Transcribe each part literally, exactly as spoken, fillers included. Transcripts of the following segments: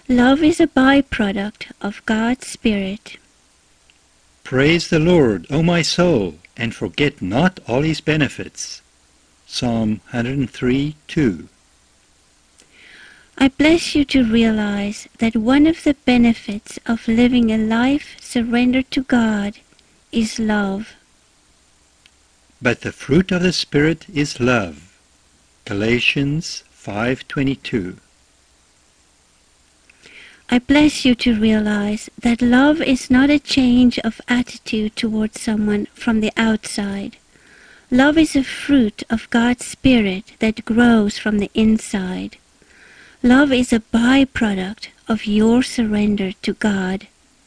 Love is a byproduct of God's Spirit. Praise the Lord, O my soul, and forget not all his benefits. Psalm one hundred three, two. I bless you to realize that one of the benefits of living a life surrendered to God is love. But the fruit of the Spirit is love. Galatians five twenty-two. I bless you to realize that love is not a change of attitude towards someone from the outside. Love is a fruit of God's Spirit that grows from the inside. Love is a byproduct of your surrender to God.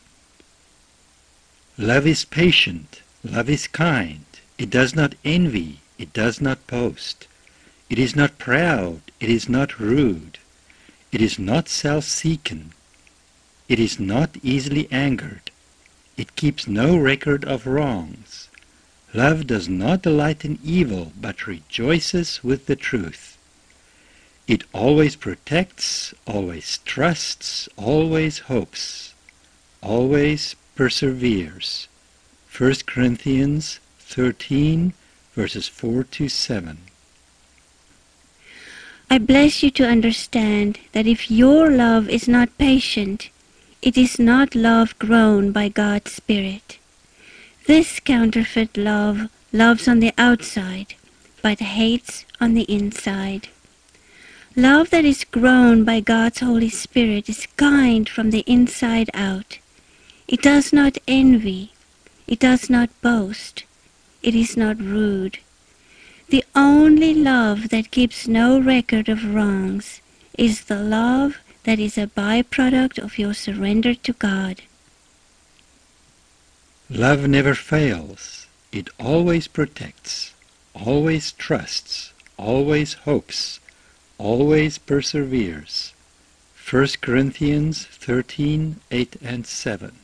Love is patient. Love is kind. It does not envy. It does not boast. It is not proud. It is not rude. It is not self-seeking. It is not easily angered. It keeps no record of wrongs. Love does not delight in evil, but rejoices with the truth. It always protects, always trusts, always hopes, always perseveres. First Corinthians thirteen, verses four to seven. I bless you to understand that if your love is not patient, it is not love grown by God's Spirit. This counterfeit love loves on the outside, but hates on the inside. Love that is grown by God's Holy Spirit is kind from the inside out. It does not envy. It does not boast. It is not rude. The only love that keeps no record of wrongs is the love that is a byproduct of your surrender to God. Love never fails. It always protects, always trusts, always hopes, always perseveres. First Corinthians thirteen, eight and seven.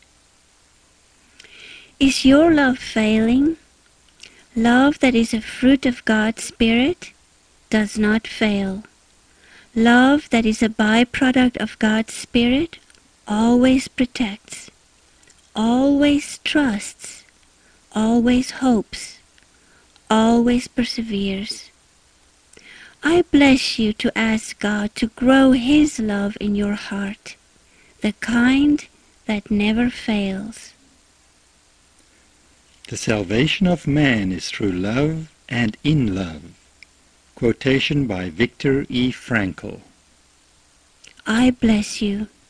Is your love failing? Love that is a fruit of God's Spirit does not fail. Love that is a byproduct of God's Spirit always protects, always trusts, always hopes, always perseveres. I bless you to ask God to grow His love in your heart, the kind that never fails. The salvation of man is through love and in love. Quotation by Viktor E. Frankl. I bless you.